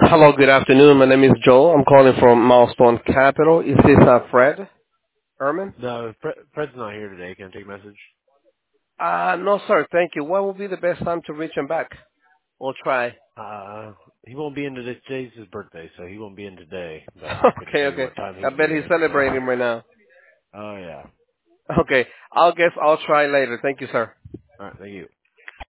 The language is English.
Hello, good afternoon. My name is Joel. I'm calling from Milestone Capital. Is this Fred Ehrman? No, Fred's not here today. Can I take a message? No, sir. Thank you. What will be the best time to reach him back? We'll try. He won't be in today. Today's his birthday, so he won't be in today. But I can Okay, tell you okay. what time I he'll bet be he's in. celebrating right now. Oh yeah. Okay. I'll try later. Thank you, sir. All right. Thank you.